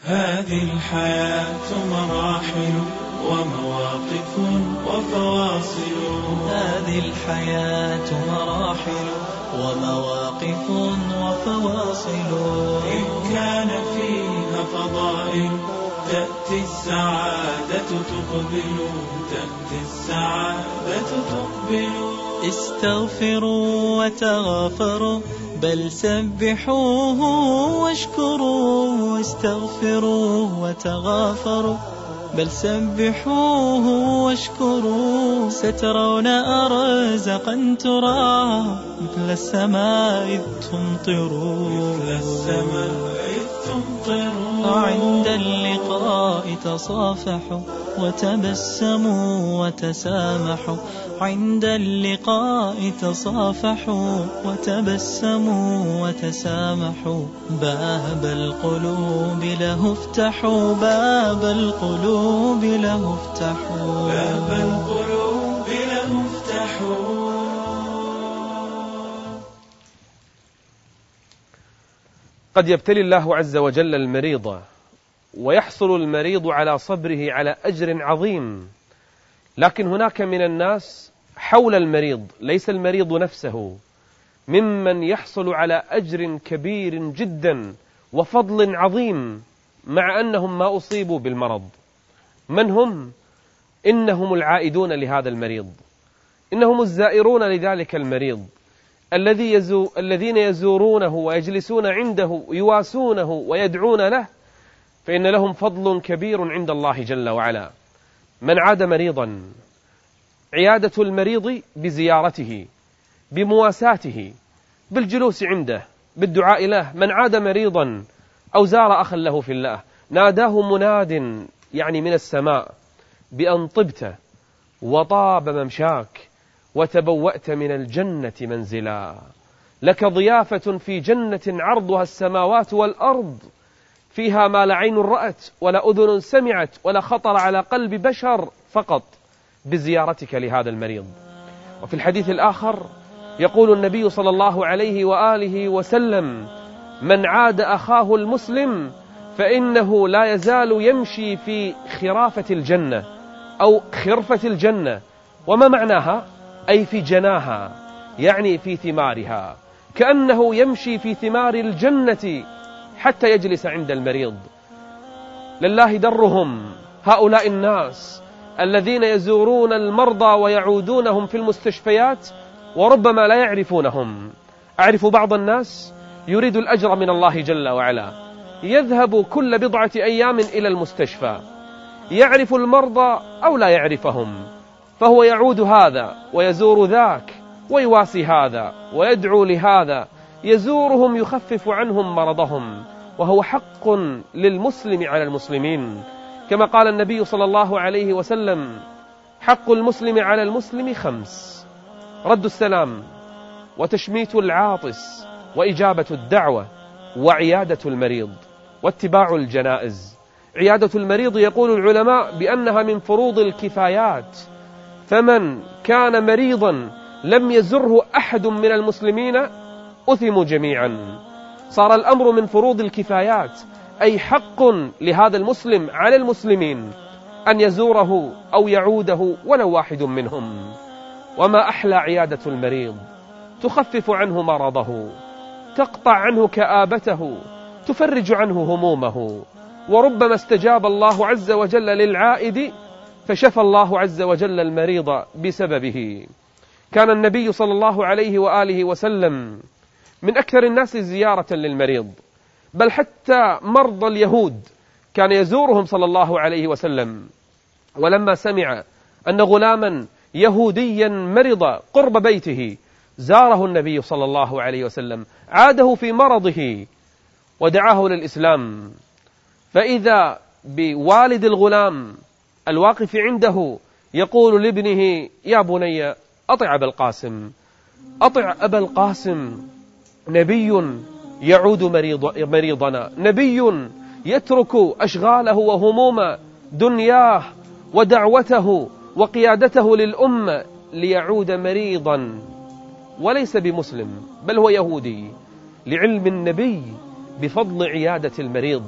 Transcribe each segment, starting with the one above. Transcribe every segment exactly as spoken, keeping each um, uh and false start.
هذه الحياة مراحل ومواقف وفواصل هذه الحياة مراحل ومواقف وفواصل إن كان فيها فضائل تأتي السعادة تقبل تأتي السعادة تقبل استغفروا وتغافروا بل سبحوه واشكروا استغفروا وتغافروا بل سبحوه واشكروا سترون أرزقا ترى مثل السماء إذ تمطروا مثل السماء إذ تمطروا عند اللقاء تصافحوا وتبسموا وتسامحوا عند اللقاء تصافحوا وتبسموا وتسامحوا باب القلوب له افتحوا باب القلوب له افتحوا باب القلوب له افتحوا. قد يبتلي الله عز وجل المريض ويحصل المريض على صبره على أجر عظيم، لكن هناك من الناس حول المريض ليس المريض نفسه ممن يحصل على أجر كبير جدا وفضل عظيم مع أنهم ما أصيبوا بالمرض. من هم؟ إنهم العائدون لهذا المريض، إنهم الزائرون لذلك المريض الذي يزو الذين يزورونه ويجلسون عنده يواسونه ويدعون له، فإن لهم فضل كبير عند الله جل وعلا. من عاد مريضا، عيادة المريض بزيارته بمواساته بالجلوس عنده بالدعاء له. من عاد مريضا أو زار أخا له في الله ناداه مناد يعني من السماء بأن طبت وطاب ممشاك وتبوأت من الجنة منزلا، لك ضيافة في جنة عرضها السماوات والأرض فيها ما لا عين رأت ولا أذن سمعت ولا خطر على قلب بشر فقط بزيارتك لهذا المريض. وفي الحديث الآخر يقول النبي صلى الله عليه وآله وسلم: من عاد أخاه المسلم فإنه لا يزال يمشي في خرافة الجنة أو خرفة الجنة. وما معناها؟ أي في جناها، يعني في ثمارها، كأنه يمشي في ثمار الجنة حتى يجلس عند المريض. لله درهم هؤلاء الناس الذين يزورون المرضى ويعودونهم في المستشفيات وربما لا يعرفونهم. أعرف بعض الناس يريد الأجر من الله جل وعلا، يذهب كل بضعة أيام إلى المستشفى، يعرف المرضى أو لا يعرفهم، فهو يعود هذا ويزور ذاك ويواسي هذا ويدعو لهذا، يزورهم يخفف عنهم مرضهم، وهو حق للمسلم على المسلمين، كما قال النبي صلى الله عليه وسلم: حق المسلم على المسلم خمس: رد السلام، وتشميت العاطس، وإجابة الدعوة، وعيادة المريض، واتباع الجنائز. عيادة المريض يقول العلماء بأنها من فروض الكفايات، فمن كان مريضا لم يزره أحد من المسلمين أثموا جميعا. صار الأمر من فروض الكفايات، أي حق لهذا المسلم على المسلمين أن يزوره أو يعوده ولو واحد منهم. وما أحلى عيادة المريض، تخفف عنه مرضه، تقطع عنه كآبته، تفرج عنه همومه. وربما استجاب الله عز وجل للعائد فشفى الله عز وجل المريض بسببه. كان النبي صلى الله عليه وآله وسلم من أكثر الناس زيارة للمريض، بل حتى مرضى اليهود كان يزورهم صلى الله عليه وسلم. ولما سمع أن غلاما يهوديا مرض قرب بيته زاره النبي صلى الله عليه وسلم، عاده في مرضه ودعاه للإسلام، فإذا بوالد الغلام الواقف عنده يقول لابنه: يا بني أطع أبا القاسم، أطع أبا القاسم، نبي يعود مريض مريضنا، نبي يترك أشغاله وهموم دنياه ودعوته وقيادته للأمة ليعود مريضا وليس بمسلم بل هو يهودي، لعلم النبي بفضل عيادة المريض،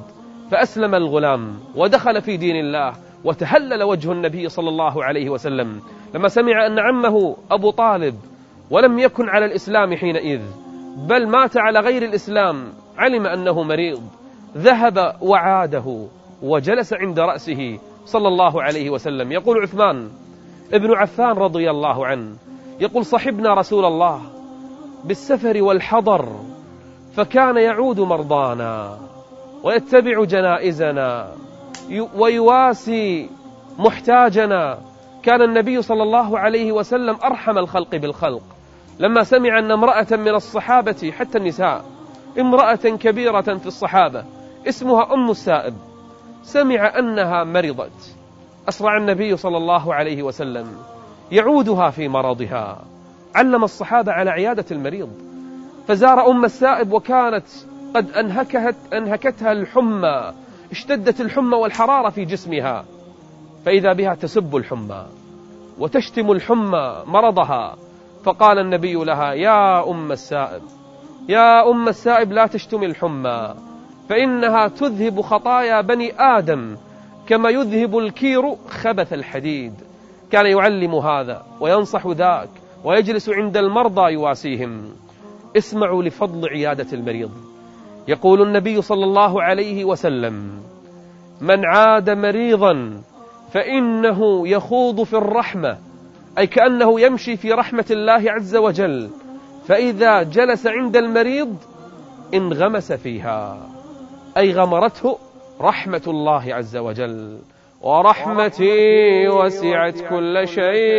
فأسلم الغلام ودخل في دين الله، وتهلل وجه النبي صلى الله عليه وسلم لما سمع أن عمه أبو طالب ولم يكن على الإسلام حينئذ بل مات على غير الإسلام، علم أنه مريض، ذهب وعاده وجلس عند رأسه صلى الله عليه وسلم. يقول عثمان ابن عفان رضي الله عنه يقول: صحبنا رسول الله بالسفر والحضر فكان يعود مرضانا ويتبع جنائزنا ويواسي محتاجنا. كان النبي صلى الله عليه وسلم أرحم الخلق بالخلق. لما سمع أن امرأة من الصحابة حتى النساء، امرأة كبيرة في الصحابة اسمها أم السائب، سمع أنها مرضت، أسرع النبي صلى الله عليه وسلم يعودها في مرضها. علم الصحابة على عيادة المريض، فزار أم السائب وكانت قد أنهكت أنهكتها الحمى، اشتدت الحمى والحرارة في جسمها، فإذا بها تسب الحمى وتشتم الحمى مرضها. فقال النبي لها: يا أم السائب يا أم السائب لا تشتم الحمى، فإنها تذهب خطايا بني آدم كما يذهب الكير خبث الحديد. كان يعلم هذا وينصح ذاك ويجلس عند المرضى يواسيهم. اسمعوا لفضل عيادة المريض. يقول النبي صلى الله عليه وسلم: من عاد مريضا فإنه يخوض في الرحمة، أي كأنه يمشي في رحمة الله عز وجل، فإذا جلس عند المريض انغمس فيها، أي غمرته رحمة الله عز وجل. ورحمتي وسعت كل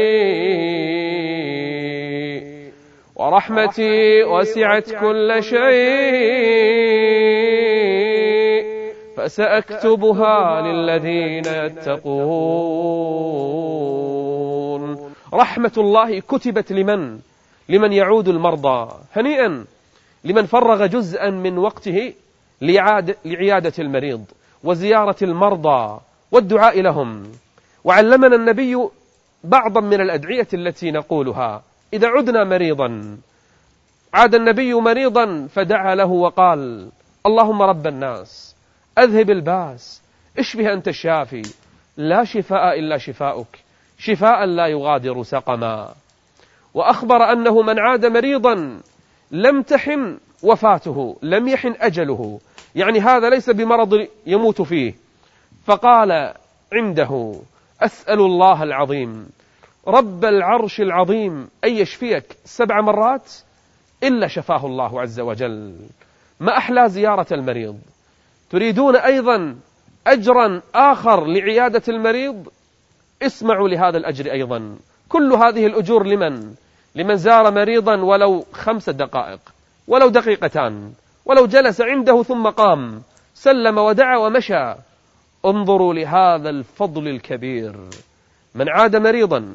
شيء ورحمتي وسعت كل شيء فسأكتبها للذين يتقون. رحمة الله كتبت لمن؟ لمن يعود المرضى. هنيئا لمن فرغ جزءا من وقته لعيادة المريض وزيارة المرضى والدعاء لهم. وعلمنا النبي بعضا من الأدعية التي نقولها إذا عدنا مريضا. عاد النبي مريضا فدعا له وقال: اللهم رب الناس أذهب الباس اشفه أنت الشافي لا شفاء إلا شفاؤك شفاء لا يغادر سقما. وأخبر أنه من عاد مريضا لم تحن وفاته، لم يحن أجله، يعني هذا ليس بمرض يموت فيه. فقال عنده: أسأل الله العظيم رب العرش العظيم أن يشفيك سبع مرات إلا شفاه الله عز وجل. ما أحلى زيارة المريض. تريدون أيضا أجرا آخر لعيادة المريض؟ اسمعوا لهذا الأجر أيضا. كل هذه الأجور لمن؟ لمن زار مريضا ولو خمس دقائق، ولو دقيقتان، ولو جلس عنده ثم قام سلم ودعا ومشى. انظروا لهذا الفضل الكبير. من عاد مريضا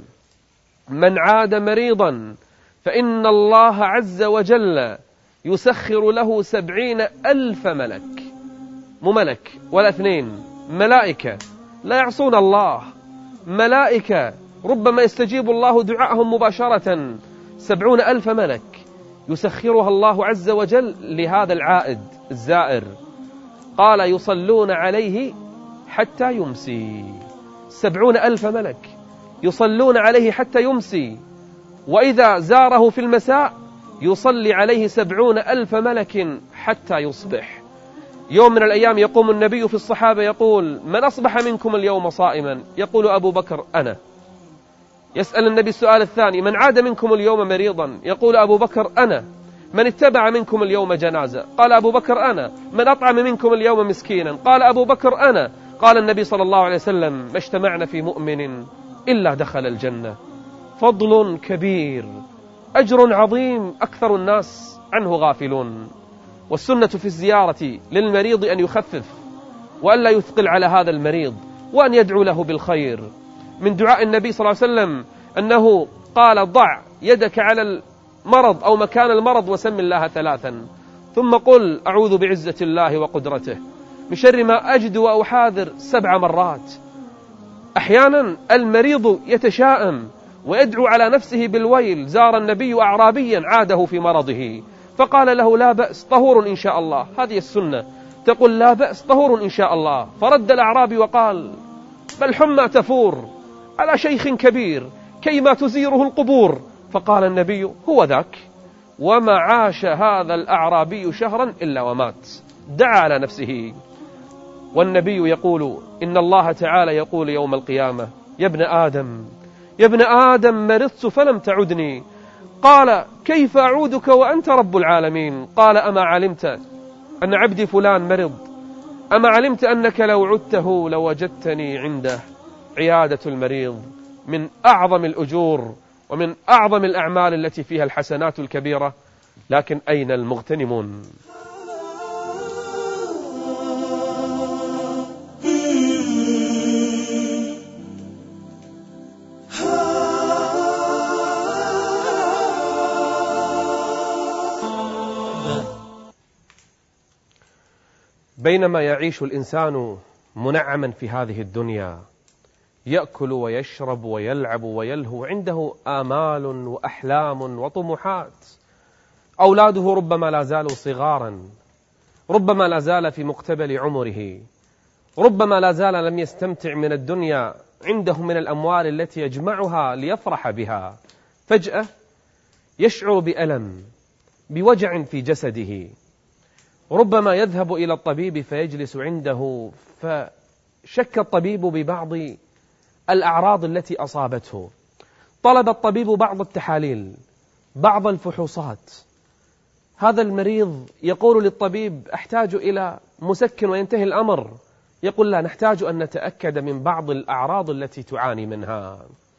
من عاد مريضا فإن الله عز وجل يسخر له سبعين ألف ملك، مو ملك ولا اثنين، ملائكة لا يعصون الله، ملائكة ربما يستجيب الله دعاءهم مباشرة، سبعون ألف ملك يسخرها الله عز وجل لهذا العائد الزائر. قال: يصلون عليه حتى يمسي. سبعون ألف ملك يصلون عليه حتى يمسي، وإذا زاره في المساء يصلي عليه سبعون ألف ملك حتى يصبح. يوم من الأيام يقوم النبي في الصحابة يقول: من أصبح منكم اليوم صائما؟ يقول أبو بكر: أنا. يسأل النبي السؤال الثاني: من عاد منكم اليوم مريضا؟ يقول أبو بكر: أنا. من اتبع منكم اليوم جنازة؟ قال أبو بكر: أنا. من أطعم منكم اليوم مسكينا؟ قال أبو بكر: أنا. قال النبي صلى الله عليه وسلم: ما اجتمعنا في مؤمن إلا دخل الجنة. فضل كبير، أجر عظيم، أكثر الناس عنه غافلون. والسنة في الزيارة للمريض أن يخفف وأن لا يثقل على هذا المريض، وأن يدعو له بالخير. من دعاء النبي صلى الله عليه وسلم أنه قال: ضع يدك على المرض أو مكان المرض وسم الله ثلاثا، ثم قل: أعوذ بعزة الله وقدرته من شر ما أجد وأحاذر سبع مرات. أحيانا المريض يتشائم ويدعو على نفسه بالويل. زار النبي أعرابيا عاده في مرضه فقال له: لا بأس، طهور إن شاء الله. هذه السنة. تقول لا بأس طهور إن شاء الله. فرد الأعرابي وقال بل حمى تفور على شيخ كبير كيما تزيره القبور. فقال النبي هو ذاك. وما عاش هذا الأعرابي شهرا إلا ومات، دعا على نفسه. والنبي يقول إن الله تعالى يقول يوم القيامة يا ابن آدم يا ابن آدم مرضت فلم تعدني. قال كيف أعودك وأنت رب العالمين؟ قال أما علمت أن عبدي فلان مرض؟ أما علمت أنك لو عدته لوجدتني عنده؟ عيادة المريض من أعظم الأجور ومن أعظم الأعمال التي فيها الحسنات الكبيرة، لكن أين المغتنمون؟ بينما يعيش الإنسان منعما في هذه الدنيا، يأكل ويشرب ويلعب ويلهو، عنده آمال وأحلام وطموحات. أولاده ربما لا زالوا صغارا، ربما لا زال في مقتبل عمره، ربما لا زال لم يستمتع من الدنيا، عنده من الأموال التي يجمعها ليفرح بها. فجأة يشعر بألم، بوجع في جسده، ربما يذهب إلى الطبيب فيجلس عنده، فشك الطبيب ببعض الأعراض التي أصابته. طلب الطبيب بعض التحاليل، بعض الفحوصات. هذا المريض يقول للطبيب أحتاج إلى مسكن وينتهي الأمر. يقول لا، نحتاج أن نتأكد من بعض الأعراض التي تعاني منها.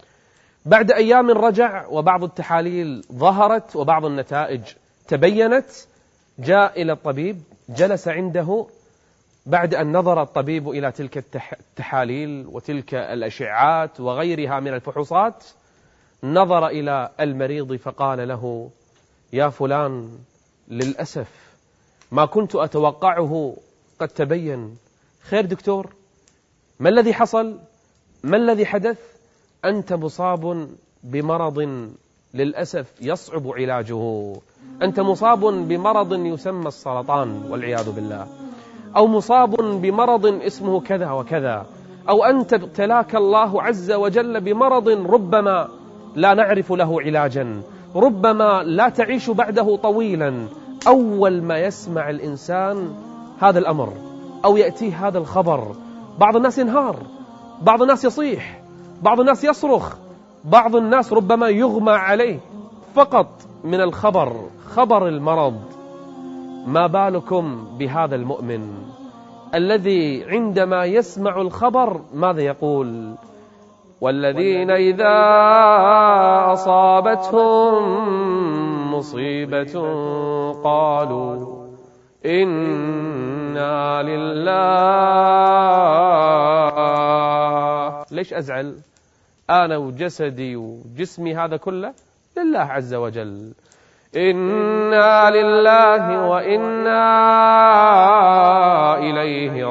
بعد أيام رجع وبعض التحاليل ظهرت وبعض النتائج تبينت. جاء إلى الطبيب، جلس عنده. بعد أن نظر الطبيب إلى تلك التحاليل وتلك الأشعات وغيرها من الفحوصات، نظر إلى المريض فقال له يا فلان، للأسف ما كنت أتوقعه قد تبين. خير دكتور، ما الذي حصل؟ ما الذي حدث؟ أنت مصاب بمرض للأسف يصعب علاجه. أنت مصاب بمرض يسمى السرطان والعياذ بالله، أو مصاب بمرض اسمه كذا وكذا، أو أنت ابتلاك الله عز وجل بمرض ربما لا نعرف له علاجا، ربما لا تعيش بعده طويلا. أول ما يسمع الإنسان هذا الأمر أو يأتيه هذا الخبر، بعض الناس ينهار، بعض الناس يصيح، بعض الناس يصرخ، بعض الناس ربما يغمى عليه فقط من الخبر، خبر المرض. ما بالكم بهذا المؤمن الذي عندما يسمع الخبر ماذا يقول؟ والذين إذا أصابتهم مصيبة قالوا إنا لله. ليش أزعل؟ أنا وجسدي وجسمي هذا كله لله عز وجل. إنا لله وإنا إليه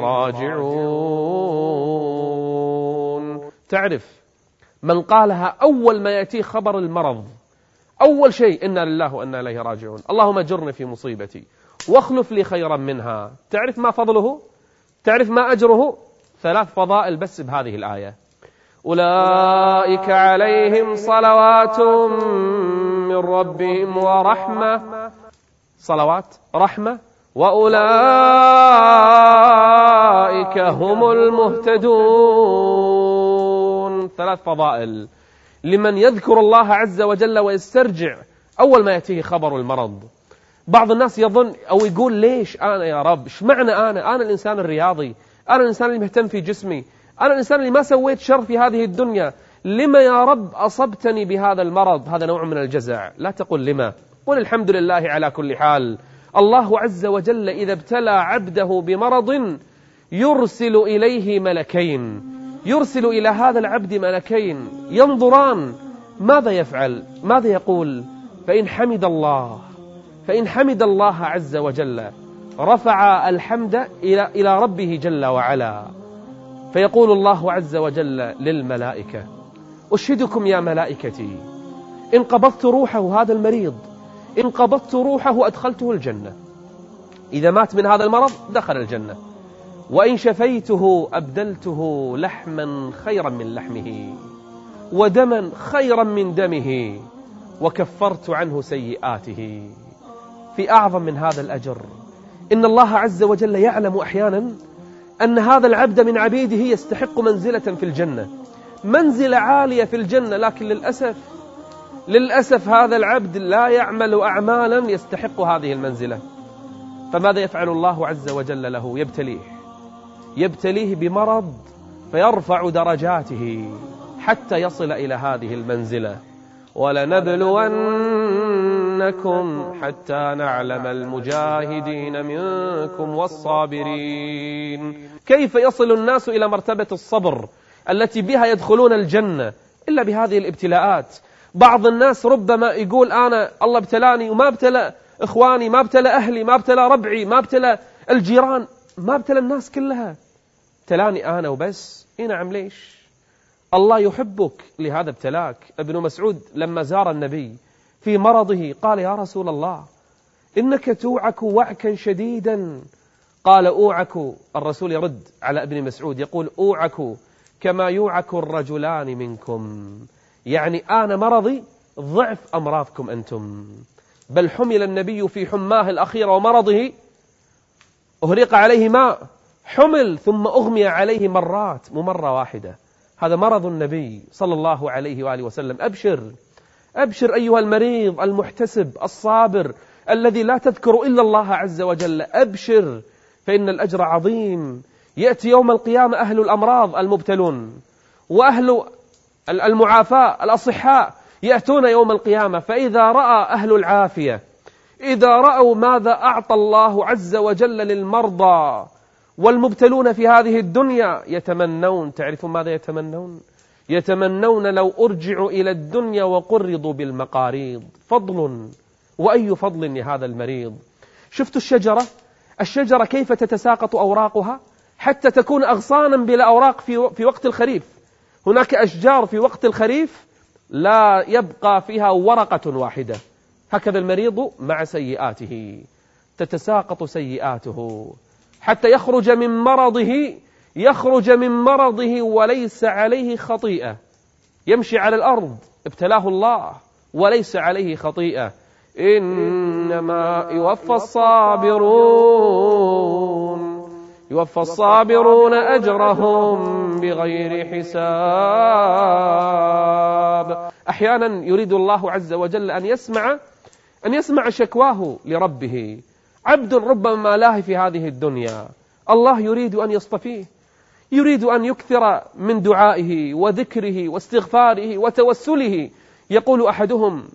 راجعون. تعرف من قالها أول ما يأتي خبر المرض، أول شيء إنا لله وإنا إليه راجعون، اللهم اجرني في مصيبتي واخلف لي خيرا منها. تعرف ما فضله؟ تعرف ما أجره؟ ثلاث فضائل بس بهذه الآية. أولئك عليهم صلوات من ربهم ورحمة، صلوات رحمة، وأولئك هم المهتدون. ثلاث فضائل لمن يذكر الله عز وجل ويسترجع أول ما يأتيه خبر المرض. بعض الناس يظن أو يقول ليش أنا يا رب؟ إيش معنى أنا؟ أنا الإنسان الرياضي، أنا الإنسان اللي مهتم في جسمي، أنا الإنسان اللي ما سويت شر في هذه الدنيا، لما يا رب أصبتني بهذا المرض؟ هذا نوع من الجزع. لا تقل لما، قل الحمد لله على كل حال. الله عز وجل إذا ابتلى عبده بمرض يرسل إليه ملكين، يرسل إلى هذا العبد ملكين ينظران ماذا يفعل، ماذا يقول. فإن حمد الله فإن حمد الله عز وجل رفع الحمد إلى إلى ربه جل وعلا، فيقول الله عز وجل للملائكة أشهدكم يا ملائكتي إن قبضت روحه، هذا المريض إن قبضت روحه أدخلته الجنة. إذا مات من هذا المرض دخل الجنة. وإن شفيته أبدلته لحما خيرا من لحمه ودما خيرا من دمه وكفرت عنه سيئاته. في أعظم من هذا الأجر إن الله عز وجل يعلم أحيانا أن هذا العبد من عبيده يستحق منزلة في الجنة، منزلة عالية في الجنة، لكن للأسف للأسف هذا العبد لا يعمل أعمالا يستحق هذه المنزلة. فماذا يفعل الله عز وجل له؟ يبتليه يبتليه بمرض فيرفع درجاته حتى يصل إلى هذه المنزلة. ولنبلونكم حتى نعلم المجاهدين منكم والصابرين. كيف يصل الناس إلى مرتبة الصبر التي بها يدخلون الجنة إلا بهذه الابتلاءات؟ بعض الناس ربما يقول أنا الله ابتلاني وما ابتلى إخواني، ما ابتلى أهلي، ما ابتلى ربعي، ما ابتلى الجيران، ما ابتلى الناس كلها، ابتلاني أنا وبس. إيه نعم، ليش؟ الله يحبك لهذا ابتلاك. ابن مسعود لما زار النبي في مرضه قال يا رسول الله إنك توعك وعكا شديدا. قال أوعك، الرسول يرد على ابن مسعود يقول أوعك كما يوعك الرجلان منكم، يعني أنا مرضي ضعف أمراضكم أنتم. بل حمل النبي في حماه الأخيرة ومرضه أهريق عليه ماء، حمل ثم أغمي عليه مرات مو مرة واحدة. هذا مرض النبي صلى الله عليه وآله وسلم. أبشر أبشر أيها المريض المحتسب الصابر الذي لا تذكر إلا الله عز وجل، أبشر فإن الأجر عظيم. يأتي يوم القيامة أهل الأمراض المبتلون وأهل المعافاة الأصحاء يأتون يوم القيامة، فإذا رأى أهل العافية، إذا رأوا ماذا أعطى الله عز وجل للمرضى والمبتلون في هذه الدنيا يتمنون، تعرفون ماذا يتمنون؟ يتمنون لو أرجعوا إلى الدنيا وقرضوا بالمقاريض. فضل، وأي فضل لهذا المريض. شفتوا الشجرة الشجرة كيف تتساقط أوراقها حتى تكون أغصانا بلا أوراق في في وقت الخريف. هناك أشجار في وقت الخريف لا يبقى فيها ورقة واحدة. هكذا المريض مع سيئاته تتساقط سيئاته حتى يخرج من مرضه يخرج من مرضه وليس عليه خطيئة. يمشي على الأرض ابتلاه الله وليس عليه خطيئة. إنما يوفى الصابرون يوفى الصابرون أجرهم بغير حساب. أحيانا يريد الله عز وجل أن يسمع أن يسمع شكواه لربه. عبد ربما لاهي في هذه الدنيا، الله يريد أن يصطفيه، يريد أن يكثر من دعائه وذكره واستغفاره وتوسله. يقول أحدهم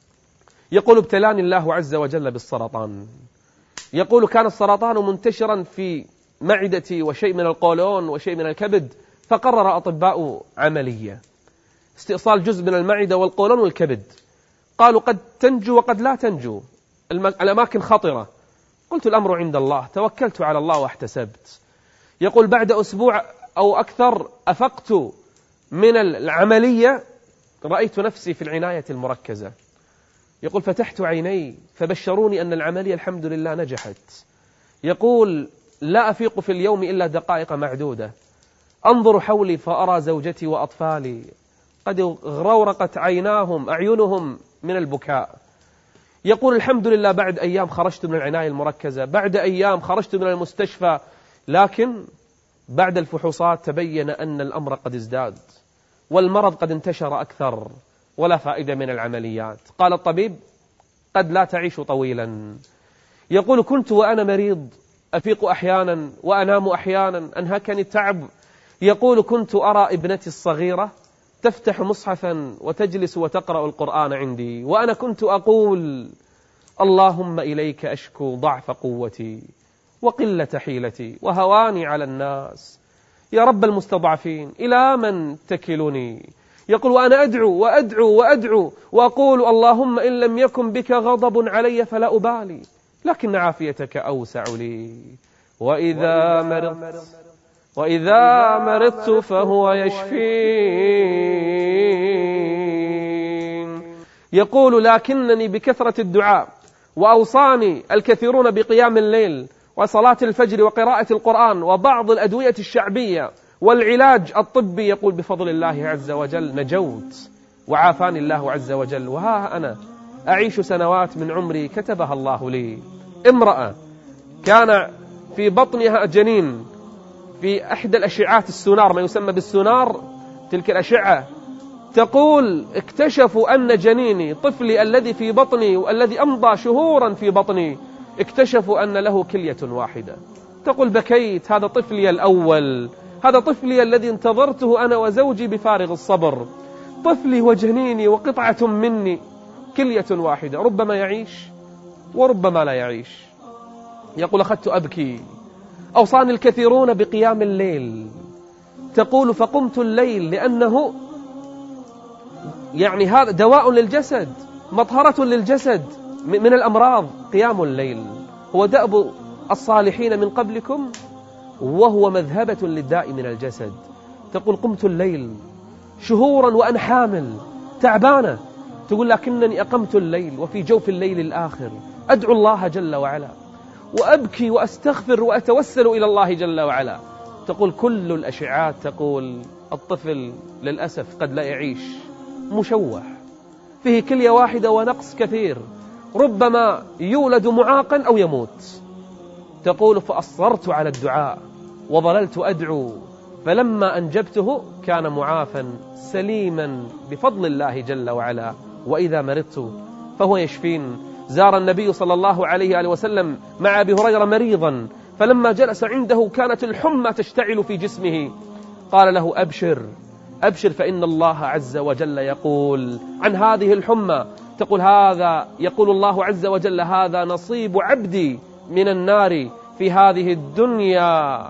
يقول ابتلاني الله عز وجل بالسرطان. يقول كان السرطان منتشرا في معدتي وشيء من القولون وشيء من الكبد، فقرر أطباء عملية استئصال جزء من المعدة والقولون والكبد. قالوا قد تنجو وقد لا تنجو، الأماكن خطرة. قلت الأمر عند الله، توكلت على الله واحتسبت. يقول بعد أسبوع أو أكثر أفقت من العملية، رأيت نفسي في العناية المركزة. يقول فتحت عيني فبشروني أن العملية الحمد لله نجحت. يقول لا أفيق في اليوم إلا دقائق معدودة، أنظر حولي فأرى زوجتي وأطفالي قد غرورقت عيناهم أعينهم من البكاء. يقول الحمد لله بعد أيام خرجت من العناية المركزة، بعد أيام خرجت من المستشفى، لكن بعد الفحوصات تبين أن الأمر قد ازداد والمرض قد انتشر أكثر ولا فائدة من العمليات. قال الطبيب قد لا تعيش طويلا. يقول كنت وأنا مريض أفيق أحيانا وأنام أحيانا، أنهكني التعب. يقول كنت أرى ابنتي الصغيرة تفتح مصحفا وتجلس وتقرأ القرآن عندي، وأنا كنت أقول اللهم إليك أشكو ضعف قوتي وقلة حيلتي وهواني على الناس، يا رب المستضعفين إلى من تكلني. يقول وأنا أدعو وأدعو وأدعو وأقول اللهم إن لم يكن بك غضب علي فلا أبالي، لكن عافيتك أوسع لي. وإذا مرضت وإذا مرضت فهو يشفين. يقول لكنني بكثرة الدعاء وأوصاني الكثيرون بقيام الليل وصلاة الفجر وقراءة القرآن وبعض الأدوية الشعبية والعلاج الطبي، يقول بفضل الله عز وجل نجوت وعافاني الله عز وجل. وها أنا أعيش سنوات من عمري كتبها الله لي. امرأة كان في بطنها جنين في إحدى الأشعات السونار، ما يسمى بالسونار، تلك الأشعة، تقول اكتشفوا أن جنيني طفلي الذي في بطني والذي أمضى شهورا في بطني اكتشفوا أن له كلية واحدة. تقول بكيت، هذا طفلي الأول، هذا طفلي الذي انتظرته أنا وزوجي بفارغ الصبر، طفلي وجنيني وقطعة مني، كلية واحدة، ربما يعيش وربما لا يعيش. يقول أخذت أبكي، أوصاني الكثيرون بقيام الليل. تقول فقمت الليل لأنه يعني هذا دواء للجسد، مطهرة للجسد من الأمراض. قيام الليل هو دأب الصالحين من قبلكم وهو مذهبة للداء من الجسد. تقول قمت الليل شهورا وأنا حامل تعبانة، تقول لكنني أقمت الليل وفي جوف الليل الآخر أدعو الله جل وعلا وأبكي وأستغفر وأتوسل إلى الله جل وعلا. تقول كل الأشعات تقول الطفل للأسف قد لا يعيش، مشوه، فيه كلية واحدة ونقص كثير، ربما يولد معاقا أو يموت. تقول فأصررت على الدعاء وظللت أدعو، فلما أنجبته كان معافا سليما بفضل الله جل وعلا، وإذا مرضت فهو يشفين. زار النبي صلى الله عليه وآله وسلم مع أبي هريرة مريضا، فلما جلس عنده كانت الحمى تشتعل في جسمه، قال له أبشر أبشر فإن الله عز وجل يقول عن هذه الحمى، تقول هذا يقول الله عز وجل هذا نصيب عبدي من النار في هذه الدنيا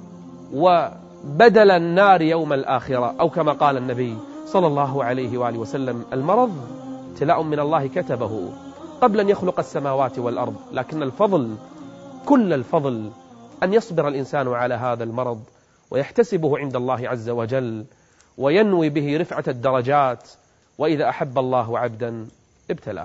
وبدل النار يوم الآخرة، أو كما قال النبي صلى الله عليه وآله وسلم. المرض ابتلاء من الله كتبه قبل أن يخلق السماوات والأرض، لكن الفضل كل الفضل أن يصبر الإنسان على هذا المرض ويحتسبه عند الله عز وجل وينوي به رفعة الدرجات، وإذا أحب الله عبدا ابتلاه.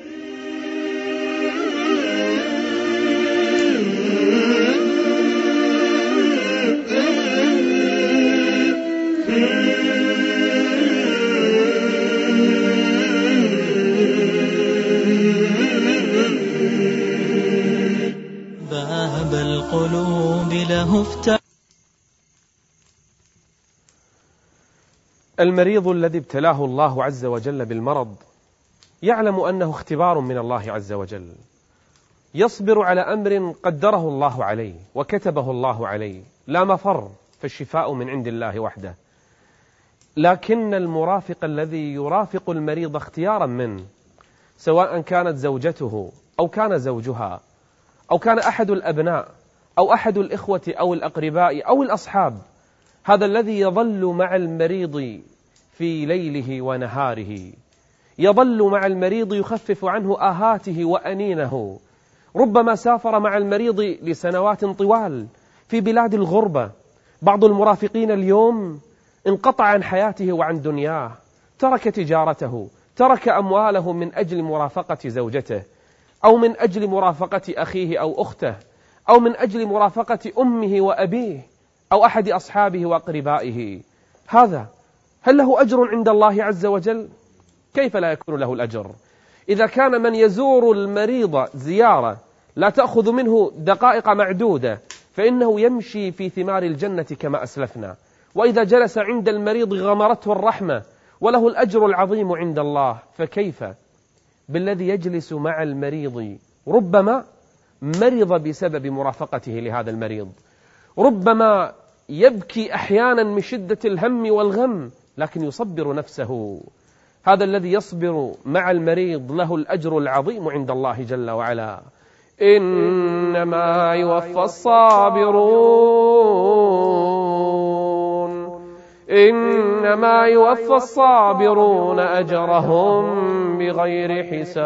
باب القلوب له افتح. المريض الذي ابتلاه الله عز وجل بالمرض يعلم أنه اختبار من الله عز وجل، يصبر على أمر قدره الله عليه وكتبه الله عليه، لا مفر، فالشفاء من عند الله وحده. لكن المرافق الذي يرافق المريض اختيارا منه، سواء كانت زوجته أو كان زوجها أو كان أحد الأبناء أو أحد الإخوة أو الأقرباء أو الأصحاب، هذا الذي يظل مع المريض في ليله ونهاره، يظل مع المريض يخفف عنه آهاته وأنينه. ربما سافر مع المريض لسنوات طوال في بلاد الغربة. بعض المرافقين اليوم انقطع عن حياته وعن دنياه، ترك تجارته، ترك أمواله من أجل مرافقة زوجته، أو من أجل مرافقة أخيه أو أخته، أو من أجل مرافقة أمه وأبيه أو أحد أصحابه وأقربائه. هذا هل له أجر عند الله عز وجل؟ كيف لا يكون له الأجر؟ إذا كان من يزور المريض زيارة لا تأخذ منه دقائق معدودة، فإنه يمشي في ثمار الجنة كما أسلفنا. وإذا جلس عند المريض غمرته الرحمة وله الأجر العظيم عند الله، فكيف بالذي يجلس مع المريض ربما مرض بسبب مرافقته لهذا المريض، ربما يبكي أحيانا من شدة الهم والغم لكن يصبر نفسه. هذا الذي يصبر مع المريض له الأجر العظيم عند الله جل وعلا. إنما يوفى الصابرون إنما يوفى الصابرون أجرهم بغير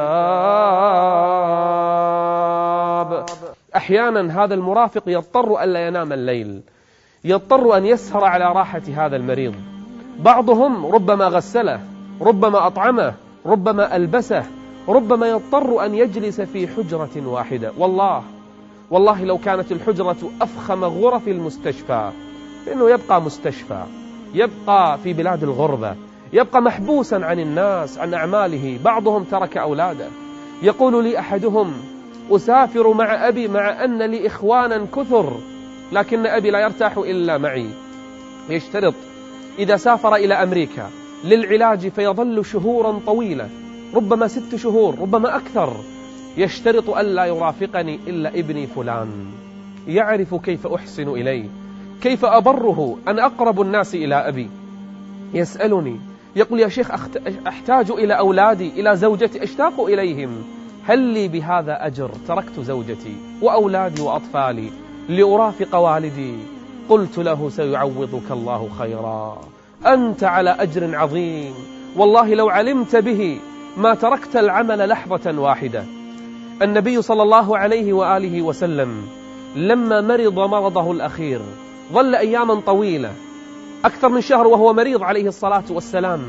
حساب. أحيانا هذا المرافق يضطر ألا ينام الليل، يضطر أن يسهر على راحة هذا المريض. بعضهم ربما غسله، ربما أطعمه، ربما ألبسه، ربما يضطر أن يجلس في حجرة واحدة. والله والله لو كانت الحجرة أفخم غرف المستشفى، فإنه يبقى مستشفى، يبقى في بلاد الغربة، يبقى محبوسا عن الناس، عن أعماله. بعضهم ترك أولاده. يقول لي أحدهم: أسافر مع أبي مع أن لي إخوانا كثر، لكن أبي لا يرتاح إلا معي. يشترط إذا سافر إلى أمريكا للعلاج فيظل شهورا طويلة، ربما ست شهور ربما أكثر، يشترط ألا يرافقني إلا ابني فلان. يعرف كيف أحسن إليه، كيف أبره. أنا أقرب الناس إلى أبي. يسألني يقول: يا شيخ أحتاج إلى أولادي، إلى زوجتي، أشتاق إليهم، هل لي بهذا أجر؟ تركت زوجتي وأولادي وأطفالي لأرافق والدي. قلت له: سيعوضك الله خيرا، أنت على أجر عظيم، والله لو علمت به ما تركت العمل لحظة واحدة. النبي صلى الله عليه وآله وسلم لما مرض مرضه الأخير ظل أياما طويلة، أكثر من شهر وهو مريض عليه الصلاة والسلام،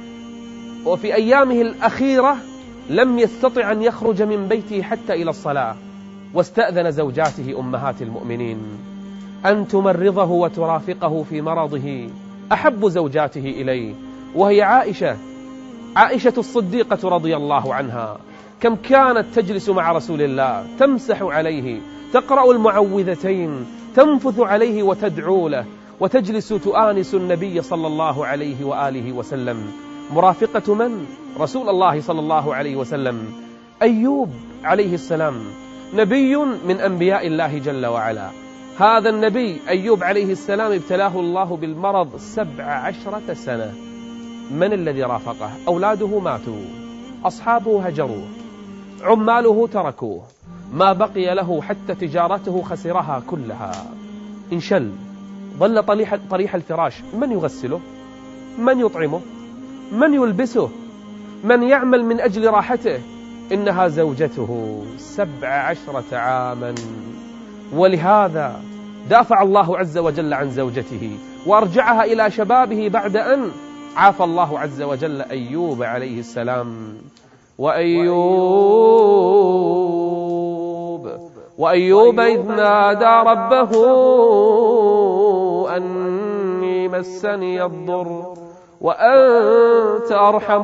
وفي أيامه الأخيرة لم يستطع أن يخرج من بيته حتى إلى الصلاة، واستأذن زوجاته أمهات المؤمنين أن تمرضه وترافقه في مرضه. أحب زوجاته إليه وهي عائشة عائشة الصديقة رضي الله عنها. كم كانت تجلس مع رسول الله، تمسح عليه، تقرأ المعوذتين، تنفث عليه وتدعو له، وتجلس تؤانس النبي صلى الله عليه وآله وسلم. مرافقة من؟ رسول الله صلى الله عليه وسلم. أيوب عليه السلام نبي من أنبياء الله جل وعلا. هذا النبي أيوب عليه السلام ابتلاه الله بالمرض سبع عشرة سنة. من الذي رافقه؟ أولاده ماتوا، أصحابه هجروه، عماله تركوه، ما بقي له حتى تجارته خسرها كلها، انشل، ظل طريح, طريح الفراش. من يغسله؟ من يطعمه؟ من يلبسه؟ من يعمل من أجل راحته؟ إنها زوجته سبع عشرة عاما. ولهذا دافع الله عز وجل عن زوجته وأرجعها إلى شبابه بعد أن عافى الله عز وجل أيوب عليه السلام. وأيوب وأيوب إذ نادى ربه أني مسني الضر وأنت أرحم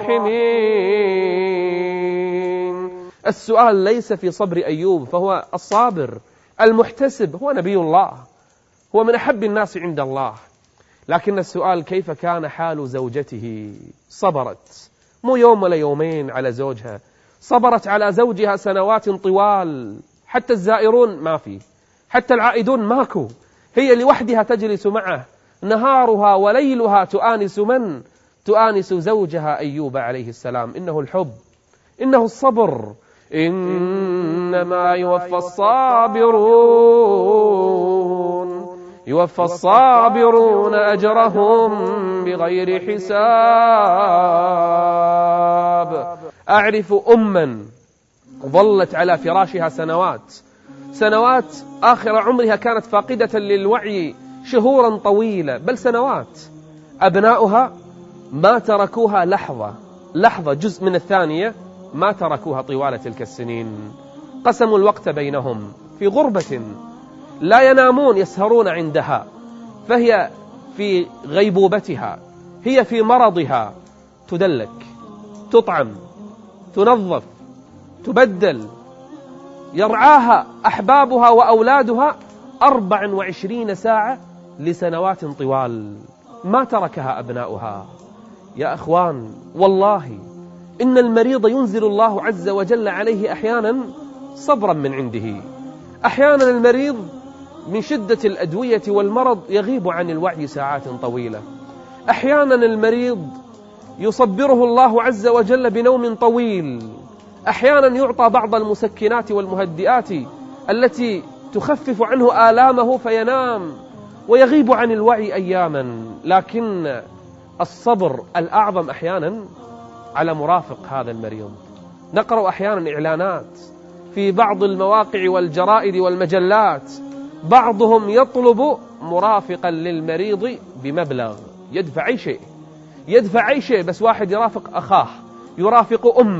الراحمين. السؤال ليس في صبر أيوب، فهو الصابر المحتسب، هو نبي الله، هو من أحب الناس عند الله، لكن السؤال كيف كان حال زوجته؟ صبرت، مو يوم ولا يومين على زوجها، صبرت على زوجها سنوات طوال، حتى الزائرون ما في، حتى العائدون ماكو، هي لوحدها تجلس معه نهارها وليلها تؤانس من؟ تؤانس زوجها أيوب عليه السلام. إنه الحب، إنه الصبر. إنما يوفى الصابرون يوفى الصابرون أجرهم بغير حساب. أعرف أما ظلت على فراشها سنوات سنوات آخر عمرها كانت فاقدة للوعي شهورا طويلة، بل سنوات. أبناؤها ما تركوها لحظة لحظة جزء من الثانية، ما تركوها طوال تلك السنين. قسموا الوقت بينهم في غربة، لا ينامون، يسهرون عندها، فهي في غيبوبتها، هي في مرضها، تدلك، تطعم، تنظف، تبدل، يرعاها أحبابها وأولادها أربع وعشرين ساعة لسنوات طوال، ما تركها أبناؤها. يا أخوان، والله إن المريض ينزل الله عز وجل عليه أحيانا صبرا من عنده. أحيانا المريض من شدة الأدوية والمرض يغيب عن الوعي ساعات طويلة. أحيانا المريض يصبره الله عز وجل بنوم طويل. أحيانا يعطى بعض المسكنات والمهدئات التي تخفف عنه آلامه فينام ويغيب عن الوعي أياما. لكن الصبر الأعظم أحيانا على مرافق هذا المريض. نقرأ أحيانا إعلانات في بعض المواقع والجرائد والمجلات، بعضهم يطلب مرافقا للمريض بمبلغ، يدفع أي شيء، يدفع أي شيء، بس واحد يرافق أخاه، يرافق أمه،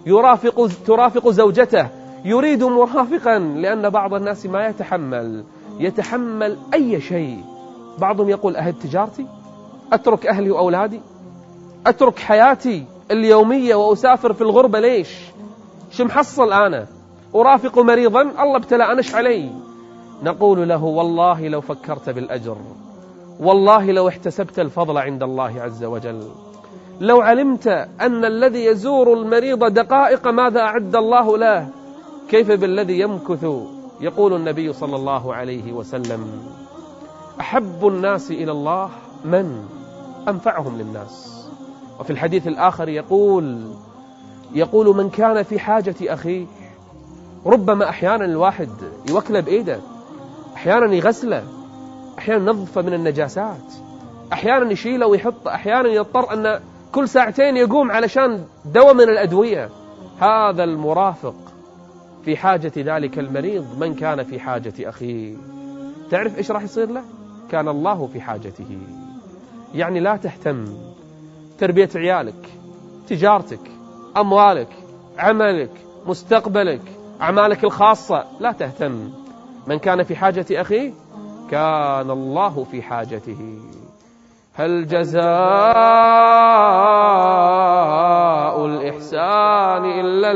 يرافق ترافق زوجته، يريد مرافقا، لأن بعض الناس ما يتحمل يتحمل أي شيء. بعضهم يقول أهد تجارتي، أترك أهلي وأولادي، أترك حياتي اليومية وأسافر في الغربة، ليش؟ شو محصل أنا؟ أرافق مريضا، الله ابتلأنش علي. نقول له والله لو فكرت بالأجر، والله لو احتسبت الفضل عند الله عز وجل، لو علمت أن الذي يزور المريض دقائق ماذا أعد الله له، كيف بالذي يمكث؟ يقول النبي صلى الله عليه وسلم: أحب الناس إلى الله من أنفعهم للناس. وفي الحديث الآخر يقول يقول من كان في حاجة أخيه. ربما أحيانا الواحد يوكله بإيده، أحيانا يغسله، أحيانا ينظفه من النجاسات، أحيانا يشيله ويحط، أحيانا يضطر أن كل ساعتين يقوم علشان دواء من الأدوية. هذا المرافق في حاجة ذلك المريض من كان في حاجة أخيه. تعرف إيش راح يصير له؟ كان الله في حاجته. يعني لا تهتم تربية عيالك، تجارتك، أموالك، عملك، مستقبلك، أعمالك الخاصة، لا تهتم. من كان في حاجة أخيه كان الله في حاجته. هل جزاء الإحسان إلا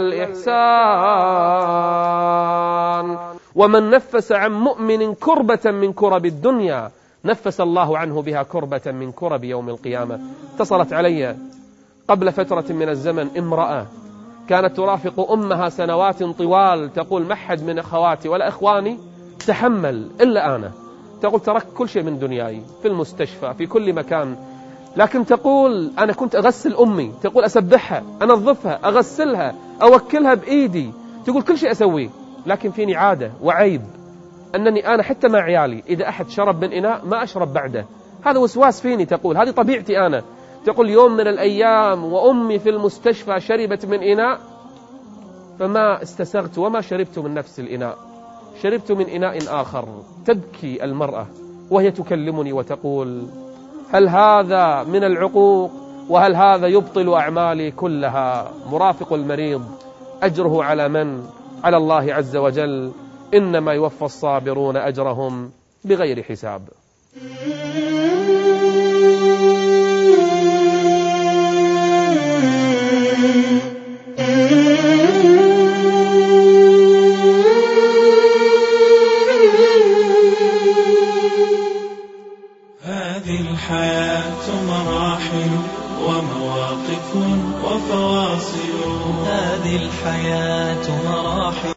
الإحسان؟ ومن نفس عن مؤمن كربة من كرب الدنيا نفس الله عنه بها كربة من كرب يوم القيامة. اتصلت علي قبل فترة من الزمن امرأة كانت ترافق أمها سنوات طوال، تقول ما حد من أخواتي ولا إخواني تحمل إلا أنا. تقول تركت كل شيء من دنياي، في المستشفى، في كل مكان، لكن تقول أنا كنت أغسل أمي، تقول أسبحها، أنظفها، أغسلها، أوكلها بإيدي، تقول كل شيء أسويه، لكن فيني عادة وعيب أنني أنا حتى مع عيالي إذا أحد شرب من إناء ما أشرب بعده، هذا وسواس فيني. تقول هذه طبيعتي أنا. تقول يوم من الأيام وأمي في المستشفى شربت من إناء فما استسغت وما شربت من نفس الإناء، شربت من إناء آخر. تبكي المرأة وهي تكلمني وتقول هل هذا من العقوق؟ وهل هذا يبطل أعمالي كلها؟ مرافق المريض أجره على من؟ على الله عز وجل. إنما يوفى الصابرون أجرهم بغير حساب.